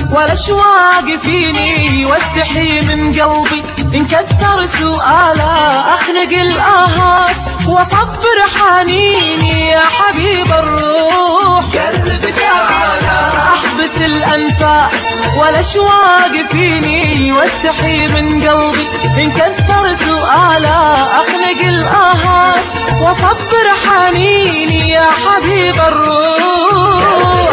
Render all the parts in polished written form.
والأشواق فيني واستحي من قلبي إن كثر سؤاله أخنق الآهات وأصبر حنيني يا حبيب الروح. قرب تعالى أحبس الأنفاس والأشواق فيني واستحي من قلبي إن كثر سؤاله أخنق الآهات وأصبر حنيني يا حبيب الروح.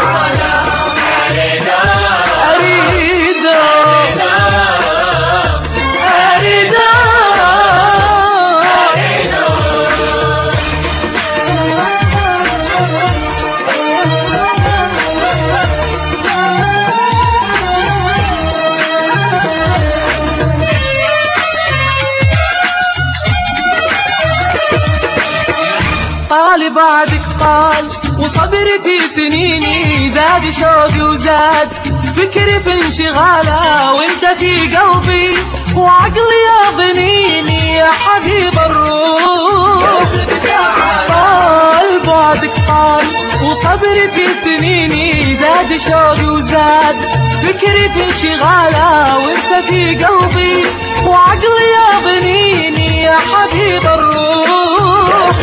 طال بعدك طال وصبري في سنيني زاد شوقي وزاد فكري في انشغاله وانت في قلبي وعقلي يضنيني يا حبيب الروح. طال بعدك طال وصبري في سنيني زاد شوقي وزاد فكري في انشغاله وانت في قلبي وعقلي يضنيني يا حبيب الروح.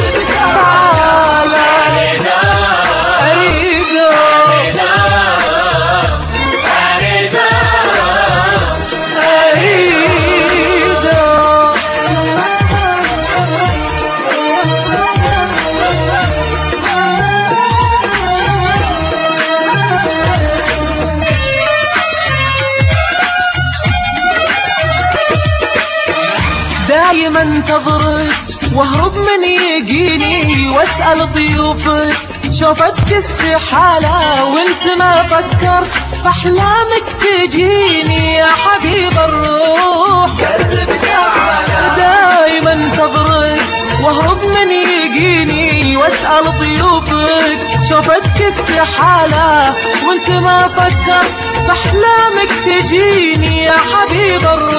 دايما انتظرك واهرب من يجيني واسأل ضيوفك شوفتك استحالة وانت ما فكرت فاحلامك تجيني يا حبيب الروح. قرب تعالى دايما انتظرك واهرب من يجيني واسأل ضيوفك شوفتك استحالة وانت ما فكرت فاحلامك تجيني يا حبيب الروح.